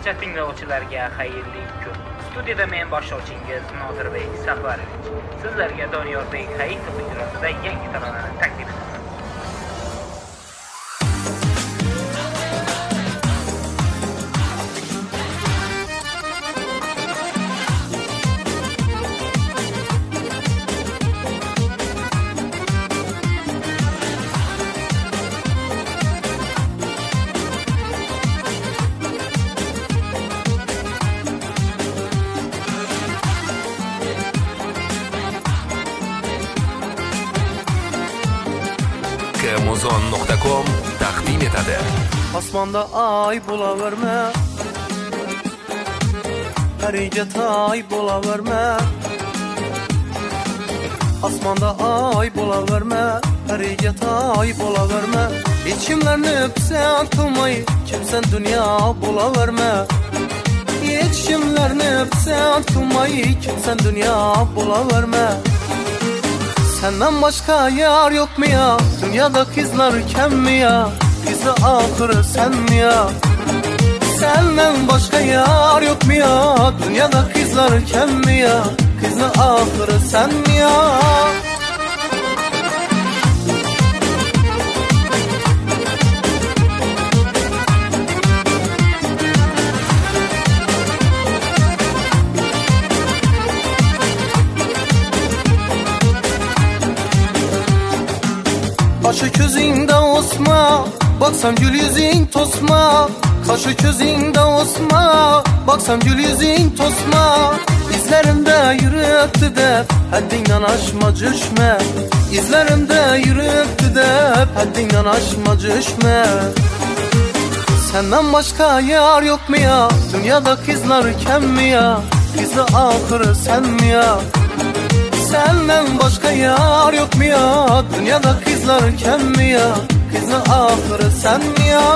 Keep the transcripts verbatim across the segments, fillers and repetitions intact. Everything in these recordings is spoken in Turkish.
Barcha tinglovchilarga xayrli kun. Studiyada men boshlovchingiz Nodirbek Safarovich. Sizlarga Doniyorbek Hayitov ijrosida yangi taronani taqdim etaman. muzon nuqta com taqdim etadi. Osmonda ay bo'laverma, Pariga tay bo'laverma. Osmonda ay bo'laverma, Pariga tay bo'laverma. Hechimlarni pisand qilmay, kimsan dunyo bo'laverma. Hechimlarni pisand qilmay, kimsan dunyo bo'laverma. Senden başka yar yok mu ya? Dünyada kızlar kem mi ya? Kızı ahırı sen mi ya? Senden başka yar yok mu ya? Dünyada kızlar kem mi ya? Kızı ahırı sen mi ya? Kaşı közünde osma, baksam gül yüzün tosma. Kaşı közünde osma, baksam gül yüzün tosma. İzlerimde yürüttü de haddinden aşma düşme. İzlerimde yürüttü de haddinden aşma düşme. Senden başka yar yok mu ya? Dünyada kızlar kem mi ya? Kızı ahırı sen mi ya? Senden başka yar yok mu ya? Dünyada kızlar kem mi ya? Kızı ahırı sen mi ya?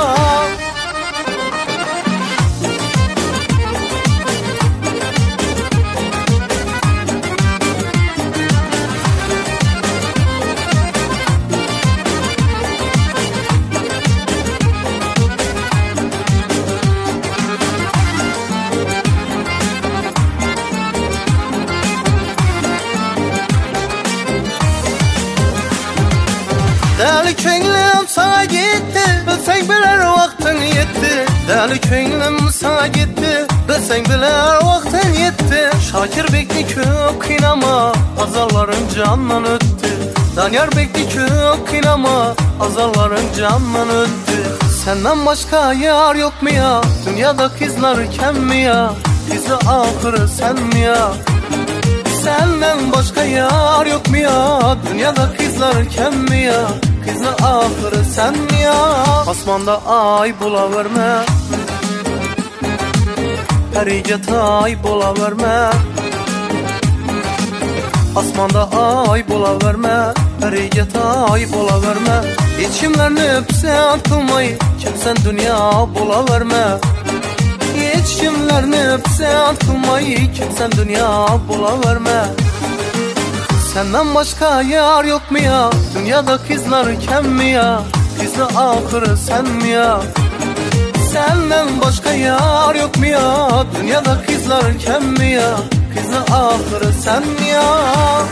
Deli könglim sana gitti, bilsen biler vaktin yetti. Deli könglim sana gitti, bilsen biler vaktin yetti. Şakir bekli kök inama, azalların candan öttü. Danyar bekli kök inama, azalların candan öttü. Senden başka yar yok mu ya? Dünyada kızlar kem mi ya? Kızı ahırı sen mi ya? Senden başka yar yok mu ya? Dünyada kızlar kem mi ya? Kızı ahırı sen mi ya? Osmonda ay bo'laverma, Pariga tay bo'laverma. Osmonda ay bo'laverma, Pariga tay bo'laverma. Hechimlarni pisand qilmay, kimsan dunyo bo'laverma. Hechimlarni pisand qilmay, kimsan dunyo bo'laverma. Senden başka yar yok mu ya? Dünyada kızlar kem mi ya? Kızı ahırı sen mi ya? Senden başka yar yok mu ya? Dünyada kızlar kem mi ya? Kızı ahırı sen mi ya?